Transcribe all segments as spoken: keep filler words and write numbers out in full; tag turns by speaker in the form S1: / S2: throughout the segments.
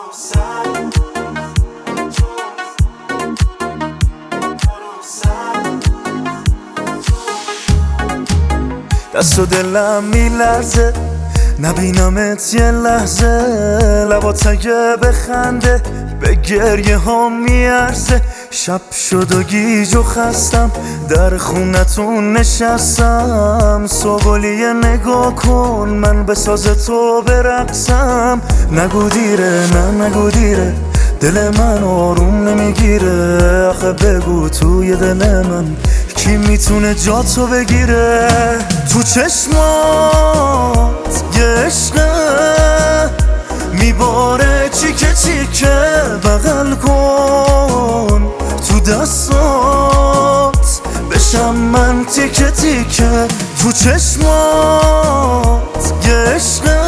S1: دست و دلم میلرزه نبینمت یه لحظه، لبات اگه بخنده به گریه ها میارزه. شب شد و گیج و خستم در خونتون نشستم، صبحولیه نگاه کن من به ساز تو برقصم. نگو دیره نه نگو دیره دل من آروم نمیگیره، آخه بگو توی دل من کی میتونه جا تو بگیره. تو چشمات یه عشقه میباره چیکه چیکه، بغل کن تو دستات بشم من تیکه تیکه. تو چشمات یه عشقه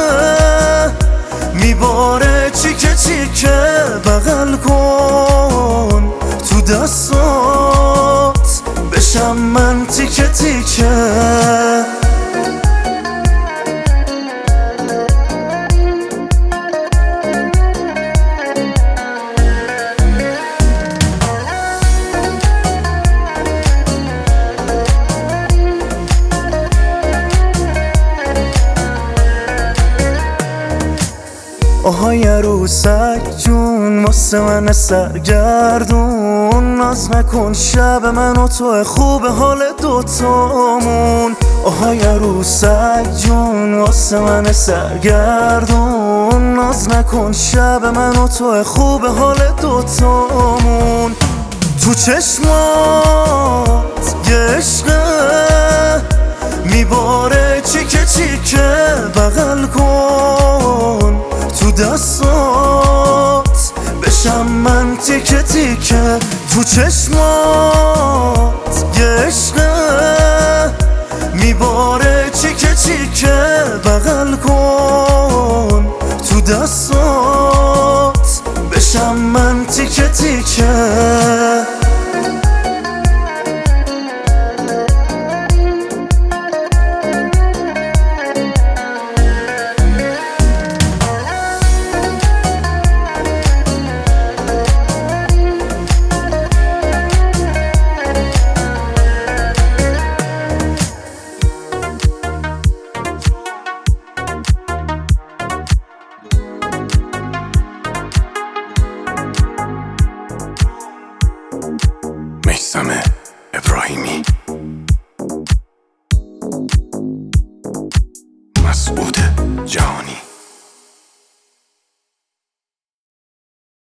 S1: میباره چیکه چیکه، بغل کن تو دستات بشم من تیکه تیکه. آهای عروسک جون واسه من سرگردون، ناز نکن شب من و تو خوب حال دوتامون. آهای عروسک جون واسه من سرگردون، ناز نکن شب من و تو خوب حال دوتامون. تو چشمات یه عشقه میباره چیکه چیکه، بغل کن تو دستات بشم من تیکه تیکه. تو چشمات یه عشقه میباره چیکه چیکه، بغل کن تو دستات بشم من تیکه تیکه.
S2: میثم ابراهیمی